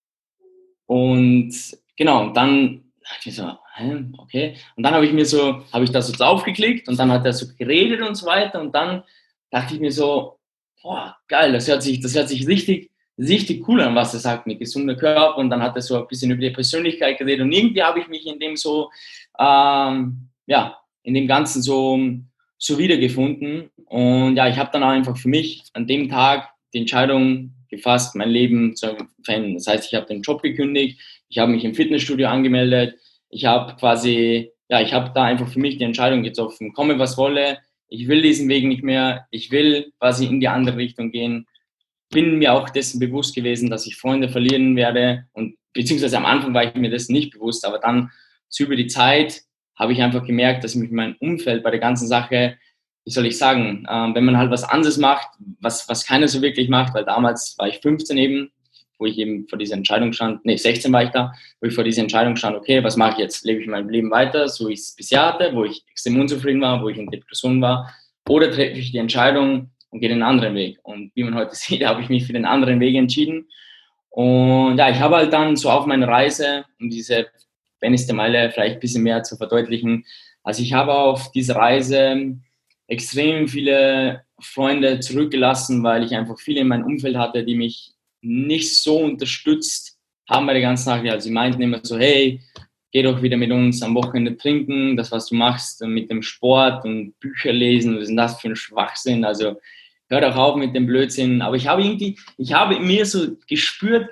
und genau, und dann dachte ich so, hä, okay. Und dann habe ich mir so, habe ich das so draufgeklickt und dann hat er so geredet und so weiter und dann dachte ich mir so, boah, geil, das hört sich, das hört sich richtig, richtig cool an, was er sagt, mit gesunder Körper und dann hat er so ein bisschen über die Persönlichkeit geredet und irgendwie habe ich mich in dem so, ähm, ja, in dem Ganzen so, so wiedergefunden und ja, ich habe dann auch einfach für mich an dem Tag die Entscheidung gefasst, mein Leben zu verändern. Das heißt, ich habe den Job gekündigt, ich habe mich im Fitnessstudio angemeldet, ich habe quasi, ja, ich habe da einfach für mich die Entscheidung getroffen, komme was wolle, ich will diesen Weg nicht mehr, ich will quasi in die andere Richtung gehen, bin mir auch dessen bewusst gewesen, dass ich Freunde verlieren werde und beziehungsweise am Anfang war ich mir dessen nicht bewusst, aber dann so über die Zeit habe ich einfach gemerkt, dass mich mein Umfeld bei der ganzen Sache, wie soll ich sagen, äh, wenn man halt was anderes macht, was, was keiner so wirklich macht, weil damals war ich fünfzehn eben, wo ich eben vor dieser Entscheidung stand, nee, sechzehn war ich da, wo ich vor dieser Entscheidung stand, okay, was mache ich jetzt? Lebe ich mein Leben weiter, so wie ich es bisher hatte, wo ich extrem unzufrieden war, wo ich in Depression war, oder treffe ich die Entscheidung und gehe den anderen Weg? Und wie man heute sieht, habe ich mich für den anderen Weg entschieden. Und ja, ich habe halt dann so auf meiner Reise, um diese Benestein Meile vielleicht ein bisschen mehr zu verdeutlichen. Also ich habe auf dieser Reise extrem viele Freunde zurückgelassen, weil ich einfach viele in meinem Umfeld hatte, die mich nicht so unterstützt haben bei der ganzen Sache. Also sie meinten immer so, hey, geh doch wieder mit uns am Wochenende trinken, das, was du machst mit dem Sport und Bücher lesen, was ist denn das für ein Schwachsinn? Also hör doch auf mit dem Blödsinn. Aber ich habe irgendwie, ich habe in mir so gespürt,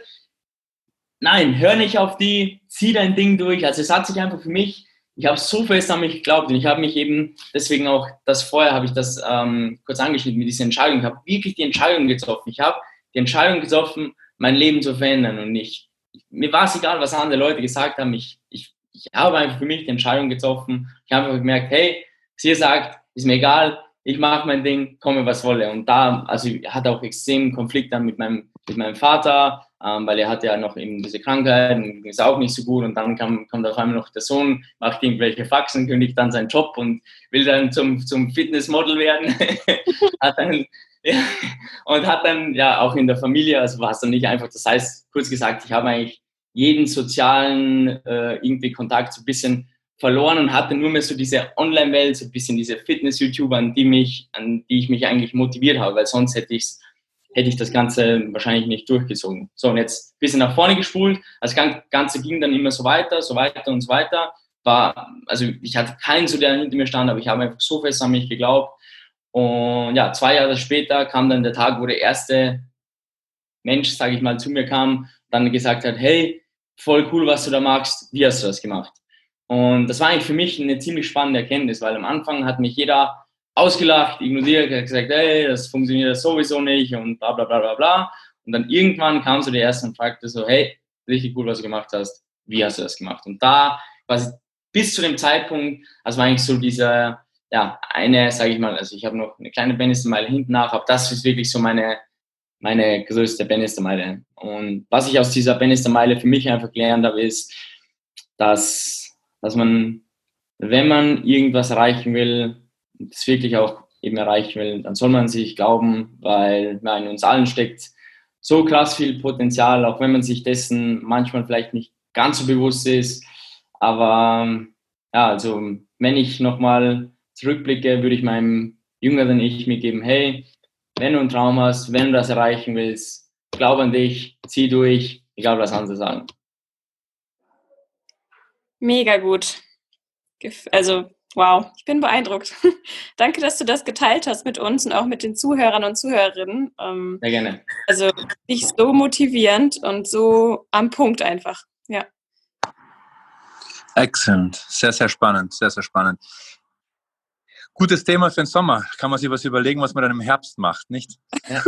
nein, hör nicht auf die, zieh dein Ding durch. Also es hat sich einfach für mich, ich habe so fest an mich geglaubt und ich habe mich eben, deswegen auch das vorher habe ich das ähm, kurz angeschnitten mit dieser Entscheidung. Ich habe wirklich die Entscheidung getroffen. Ich habe die Entscheidung getroffen, mein Leben zu verändern und nicht, mir war es egal, was andere Leute gesagt haben. Ich, ich, ich habe einfach für mich die Entscheidung getroffen. Ich habe einfach gemerkt, hey, was ihr sagt, ist mir egal. Ich mache mein Ding, komme was wolle. Und da, also ich hatte auch extremen Konflikt dann mit meinem, mit meinem Vater, ähm, weil er hatte ja noch eben diese Krankheit und ist auch nicht so gut. Und dann kam, kommt auf einmal noch der Sohn, macht irgendwelche Faxen, kündigt dann seinen Job und will dann zum, zum Fitnessmodel werden. hat dann, ja, und hat dann ja auch in der Familie, also war es dann nicht einfach, das heißt, kurz gesagt, ich habe eigentlich jeden sozialen äh, irgendwie Kontakt so ein bisschen verloren und hatte nur mehr so diese Online-Welt, so ein bisschen diese Fitness-YouTuber, an die mich, an die ich mich eigentlich motiviert habe, weil sonst hätte ich hätte ich das Ganze wahrscheinlich nicht durchgezogen. So, und jetzt ein bisschen nach vorne gespult. Das Ganze ging dann immer so weiter, so weiter und so weiter. War, also ich hatte keinen, so der hinter mir stand, aber ich habe einfach so fest an mich geglaubt. Und ja, zwei Jahre später kam dann der Tag, wo der erste Mensch, sage ich mal, zu mir kam, dann gesagt hat, hey, voll cool, was du da machst, wie hast du das gemacht? Und das war eigentlich für mich eine ziemlich spannende Erkenntnis, weil am Anfang hat mich jeder ausgelacht, ignoriert, hat gesagt, hey, das funktioniert sowieso nicht und bla bla bla bla bla. Und dann irgendwann kam so der Erste und fragte so, hey, richtig cool, was du gemacht hast, wie hast du das gemacht? Und da quasi bis zu dem Zeitpunkt, also war eigentlich so dieser, ja, eine, sage ich mal, also ich habe noch eine kleine Benestein-Meile hinten nach, aber das ist wirklich so meine, meine größte Benestein-Meile. Und was ich aus dieser Benestein-Meile für mich einfach gelernt habe, ist, dass, dass man, wenn man irgendwas erreichen will, das wirklich auch eben erreichen will, dann soll man sich glauben, weil ja, in uns allen steckt so krass viel Potenzial, auch wenn man sich dessen manchmal vielleicht nicht ganz so bewusst ist. Aber ja, also wenn ich nochmal zurückblicke, würde ich meinem jüngeren Ich mitgeben, hey, wenn du einen Traum hast, wenn du das erreichen willst, glaub an dich, zieh durch, egal was andere sagen. Mega gut. Also wow, ich bin beeindruckt. Danke, dass du das geteilt hast mit uns und auch mit den Zuhörern und Zuhörerinnen. Ähm, Sehr gerne. Also dich so motivierend und so am Punkt einfach. Ja. Excellent. Sehr, sehr spannend. Sehr, sehr spannend. Gutes Thema für den Sommer. Kann man sich was überlegen, was man dann im Herbst macht, nicht? Ja.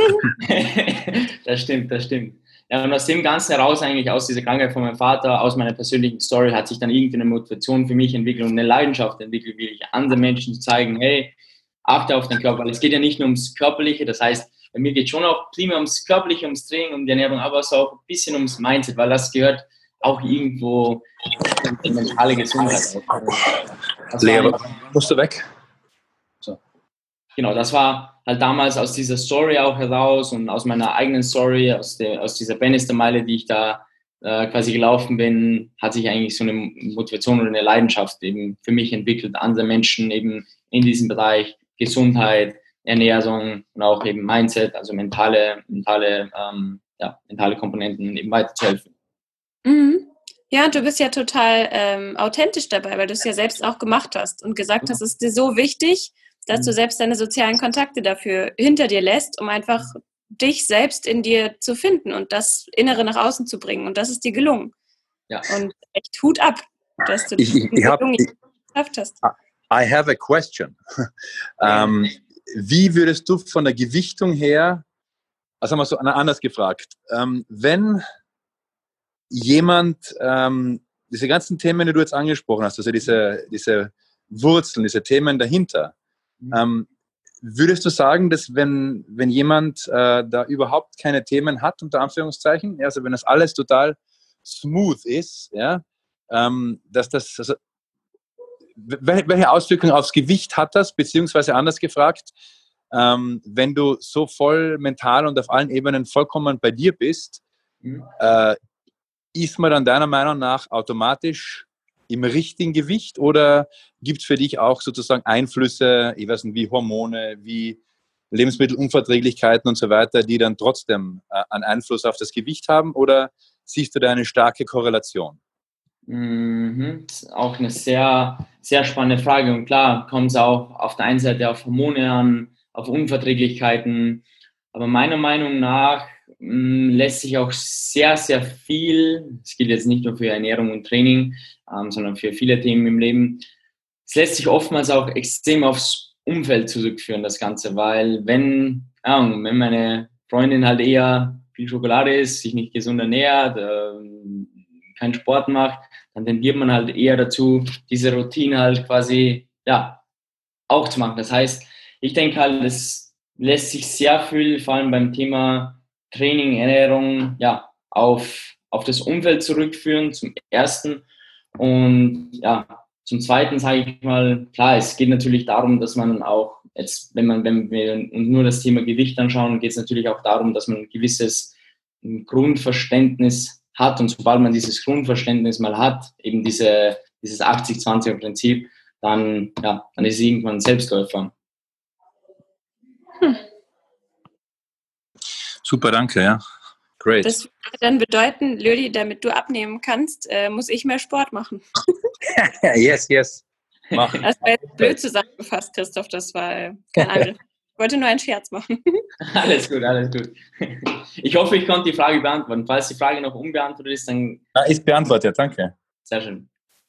Das stimmt, das stimmt. Ja, und aus dem Ganzen heraus eigentlich, aus dieser Krankheit von meinem Vater, aus meiner persönlichen Story, hat sich dann irgendeine Motivation für mich entwickelt und eine Leidenschaft entwickelt, wirklich anderen Menschen zu zeigen, hey, achte auf den Körper. Weil es geht ja nicht nur ums Körperliche, das heißt, bei mir geht es schon auch primär ums Körperliche, ums Training, um die Ernährung, aber es auch ein bisschen ums Mindset, weil das gehört auch irgendwo in die mentale Gesundheit. Lehrer, musst du weg? So. Genau, das war halt damals aus dieser Story auch heraus und aus meiner eigenen Story, aus, der, aus dieser Benestein-Meile, die ich da äh, quasi gelaufen bin, hat sich eigentlich so eine Motivation oder eine Leidenschaft eben für mich entwickelt, andere Menschen eben in diesem Bereich Gesundheit, Ernährung und auch eben Mindset, also mentale, mentale, ähm, ja, mentale Komponenten eben weiterzuhelfen. Mhm. Ja, du bist ja total ähm, authentisch dabei, weil du es ja selbst auch gemacht hast und gesagt hast, es ist dir so wichtig, dass du selbst deine sozialen Kontakte dafür hinter dir lässt, um einfach dich selbst in dir zu finden und das Innere nach außen zu bringen. Und das ist dir gelungen. Ja. Und echt Hut ab, dass du das Ich, ich, ich hab, geschafft hast. I have a question. ähm, wie würdest du von der Gewichtung her, also mal so anders gefragt, ähm, wenn jemand ähm, diese ganzen Themen, die du jetzt angesprochen hast, also diese, diese Wurzeln, diese Themen dahinter, mhm. ähm, würdest du sagen, dass wenn, wenn jemand äh, da überhaupt keine Themen hat, unter Anführungszeichen, ja, also wenn das alles total smooth ist, ja, ähm, dass das, also, welche Auswirkungen aufs Gewicht hat das, beziehungsweise anders gefragt, ähm, wenn du so voll mental und auf allen Ebenen vollkommen bei dir bist, mhm. äh, ist man dann deiner Meinung nach automatisch im richtigen Gewicht oder gibt es für dich auch sozusagen Einflüsse, ich weiß nicht, wie Hormone, wie Lebensmittelunverträglichkeiten und so weiter, die dann trotzdem äh, einen Einfluss auf das Gewicht haben, oder siehst du da eine starke Korrelation? Mhm. Das ist auch eine sehr, sehr spannende Frage. Und klar kommt es auch auf der einen Seite auf Hormone an, auf Unverträglichkeiten. Aber meiner Meinung nach mh, lässt sich auch sehr, sehr viel, das gilt jetzt nicht nur für Ernährung und Training, ähm, sondern für viele Themen im Leben, es lässt sich oftmals auch extrem aufs Umfeld zurückführen, das Ganze. Weil wenn, ja, wenn meine Freundin halt eher viel Schokolade isst, sich nicht gesund ernährt, äh, keinen Sport macht, dann tendiert man halt eher dazu, diese Routine halt quasi, ja, auch zu machen. Das heißt, ich denke halt, es lässt sich sehr viel, vor allem beim Thema Training, Ernährung, ja, auf, auf das Umfeld zurückführen, zum Ersten. Und ja, zum Zweiten sage ich mal, klar, es geht natürlich darum, dass man auch, jetzt, wenn man, wenn wir uns nur das Thema Gewicht anschauen, geht es natürlich auch darum, dass man ein gewisses Grundverständnis hat, und sobald man dieses Grundverständnis mal hat, eben diese, dieses achtzig zwanzig Prinzip, dann, ja, dann ist es irgendwann ein Selbstläufer. Hm. Super, danke, ja. Great. Das würde dann bedeuten, Lürdi, damit du abnehmen kannst, äh, muss ich mehr Sport machen. Yes, yes. Mach. Das war jetzt blöd zusammengefasst, Christoph, das war kein Angriff. Ich wollte nur einen Scherz machen. Alles gut, alles gut. Ich hoffe, ich konnte die Frage beantworten. Falls die Frage noch unbeantwortet ist, dann... Na, ist beantwortet, danke. Sehr schön.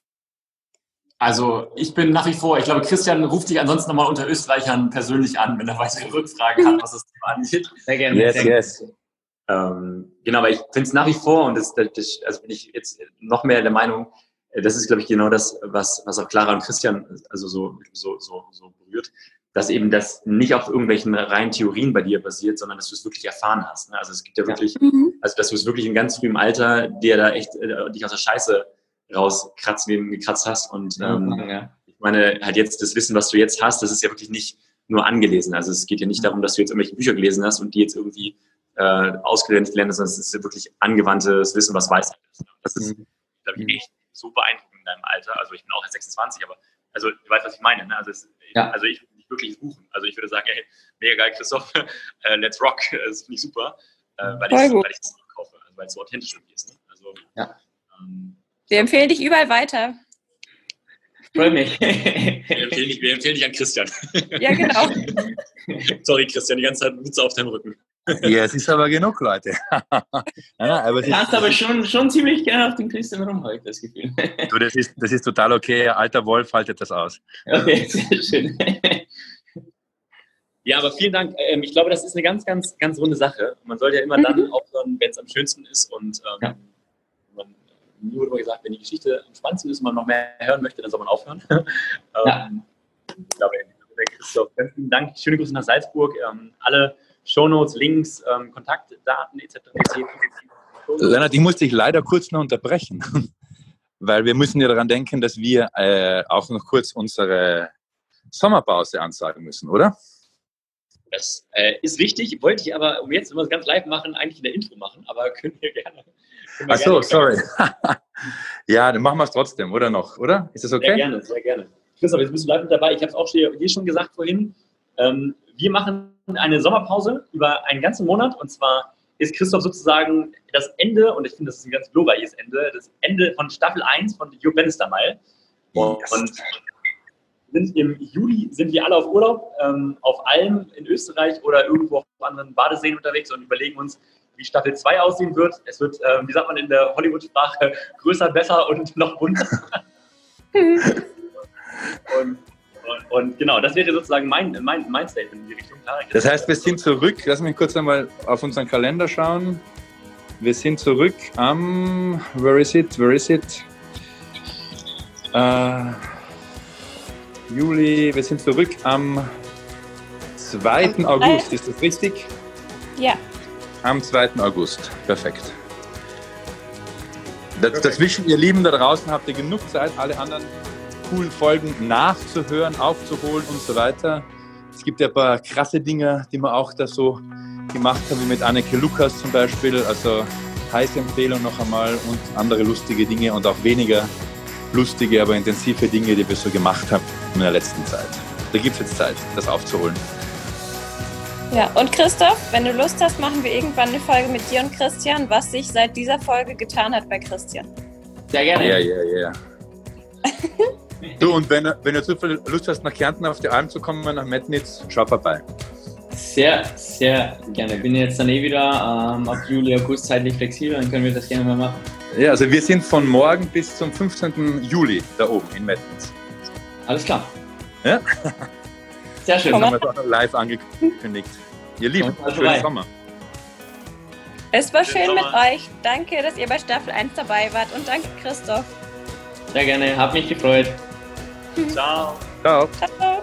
Also ich bin nach wie vor, ich glaube, Christian ruft dich ansonsten nochmal unter Österreichern persönlich an, wenn er weitere Rückfragen hat, was das Thema angeht. Sehr gerne. Yes, sehr gerne. yes. Ähm, genau, aber ich finde es nach wie vor, und das, das, also bin ich jetzt noch mehr der Meinung, das ist, glaube ich, genau das, was, was auch Clara und Christian also so, so, so, so berührt, dass eben das nicht auf irgendwelchen reinen Theorien bei dir basiert, sondern dass du es wirklich erfahren hast. Ne? Also es gibt ja wirklich, mhm. also dass du es wirklich in ganz frühem Alter, dir da echt äh, dich aus der Scheiße rauskratzen, wie du gekratzt hast. Und ähm, ja. ich meine, halt jetzt das Wissen, was du jetzt hast, das ist ja wirklich nicht nur angelesen. Also es geht ja nicht darum, dass du jetzt irgendwelche Bücher gelesen hast und die jetzt irgendwie äh, ausgelernt gelernt hast, sondern es ist ja wirklich angewandtes Wissen, was Weisheit ist. Das ist, Mhm. glaube ich, echt so beeindruckend in deinem Alter. Also ich bin auch erst sechsundzwanzig, aber also du weißt, was ich meine. Ne? Also, es, Ja. also ich würde dich wirklich suchen. Also ich würde sagen, hey, mega geil, Christoph, äh, let's rock. Das finde ich super, äh, weil ich Voll gut. es kaufe, also weil es so authentisch irgendwie ist. Ne? Also, Ja. ähm, Wir empfehlen dich überall weiter. Freut mich. wir, empfehlen dich, wir empfehlen dich an Christian. Ja, genau. Sorry, Christian, die ganze Zeit Witze auf deinem Rücken. Ja, es ist aber genug, Leute. Nein, nein, aber es Du kannst ist, aber schon, schon ziemlich gerne auf den Christian rum, habe ich das Gefühl. du, das, ist, das ist total okay. Alter Wolf haltet das aus. Okay, sehr schön. Ja, aber vielen Dank. Ähm, ich glaube, das ist eine ganz, ganz, ganz runde Sache. Man sollte ja immer dann aufhören, wenn es am schönsten ist. Und ähm, Ja. man, mir wurde immer gesagt, wenn die Geschichte am spannendsten ist und man noch mehr hören möchte, dann soll man aufhören. Ja. ähm, ich glaube, der Christoph, ganz vielen Dank. Schöne Grüße nach Salzburg. Ähm, alle Shownotes, Links, ähm, Kontaktdaten et cetera. Lennart, ich muss dich leider kurz noch unterbrechen, weil wir müssen ja daran denken, dass wir äh, auch noch kurz unsere Sommerpause ansagen müssen, oder? Das äh, ist richtig, wollte ich aber, um jetzt immer ganz live machen, eigentlich in der Intro machen, aber können wir gerne. Können wir Ach so, gerne sorry. Ja, dann machen wir es trotzdem, oder noch, oder? Ist das okay? Sehr gerne, sehr gerne. Christoph, jetzt bist du live mit dabei. Ich habe es auch hier schon gesagt vorhin. Ähm, wir machen eine Sommerpause über einen ganzen Monat, und zwar ist Christoph sozusagen das Ende, und ich finde, das ist ein ganz glorreiches Ende, das Ende von Staffel eins von Your Bannister Mile. Und, Yes. und sind im Juli sind wir alle auf Urlaub, ähm, auf Alm in Österreich oder irgendwo auf anderen Badeseen unterwegs und überlegen uns, wie Staffel zwei aussehen wird. Es wird, ähm, wie sagt man in der Hollywood-Sprache, größer, besser und noch bunter. und, und, und genau, das wäre sozusagen mein, mein, mein Statement in die Richtung. Klar, Das heißt, wir sind zurück. Lass mich kurz einmal auf unseren Kalender schauen. Wir sind zurück am, where is it, where is it? Äh, Juli, wir sind zurück am zweiten August, ist das richtig? Ja. Am zweiten August, perfekt. Das, dazwischen, ihr Lieben da draußen, habt ihr genug Zeit, alle anderen coolen Folgen nachzuhören, aufzuholen und so weiter. Es gibt ja ein paar krasse Dinge, die wir auch da so gemacht haben, wie mit Anneke Lukas zum Beispiel. Also heiße Empfehlung noch einmal und andere lustige Dinge und auch weniger lustige, aber intensive Dinge, die wir so gemacht haben in der letzten Zeit. Da gibt es jetzt Zeit, das aufzuholen. Ja, und Christoph, wenn du Lust hast, machen wir irgendwann eine Folge mit dir und Christian, was sich seit dieser Folge getan hat bei Christian. Sehr gerne. Ja, ja, ja. Du, und wenn, wenn du zu viel Lust hast, nach Kärnten auf die Alm zu kommen, nach Metnitz, schau vorbei. Sehr, sehr gerne. Bin jetzt dann eh wieder ähm, ab Juli, August zeitlich flexibel, dann können wir das gerne mal machen. Ja, also wir sind von morgen bis zum fünfzehnten Juli da oben in Metnitz. Alles klar. Ja? Sehr schön. Das haben wir auch noch live angekündigt. Ihr Lieben, schönen Sommer. Es war schön Sommer. mit euch. Danke, dass ihr bei Staffel eins dabei wart und danke Christoph. Sehr gerne, hat mich gefreut. Ciao. Ciao. Ciao.